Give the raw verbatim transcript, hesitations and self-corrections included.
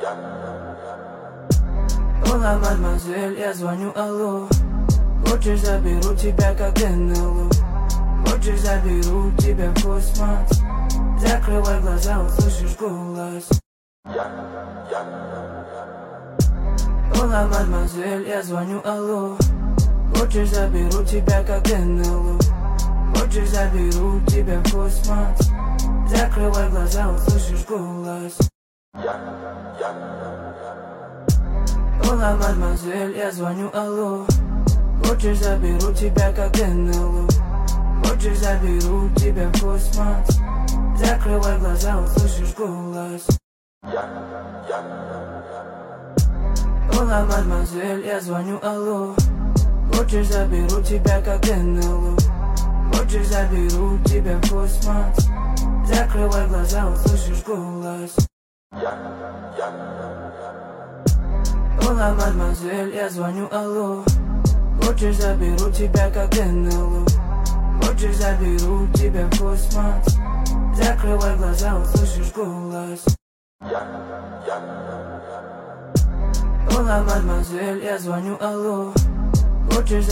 Ола, мадемуазель, я звоню, алло. Хочешь, заберу тебя как эн эл о. Хочешь, заберу тебя в космос. Закрывай глаза, услышишь голос. Ола, мадемуазель, я звоню, алло. Хочешь, заберу тебя как эн эл о. Хочешь, заберу тебя в космос. Закрывай глаза, услышишь голос. Ола, мадемуазель, я звоню, алло. Хочешь, заберу тебя как эн эл о. Хочешь, заберу тебя в космос. Закрывай глаза, услышишь голос. Ола, мадемуазель, я звоню, алло. Хочешь, заберу тебя как эн эл о. Хочешь, заберу тебя в космос. Закрывай глаза, услышишь голос. Ола, мадемуазель, я звоню, алло. Хочешь, заберу тебя как эн эл о. Хочешь, заберу тебя в космос. Закрывай глаза, услышишь голос. Ола, мадемуазель, я звоню, алло. Хочешь,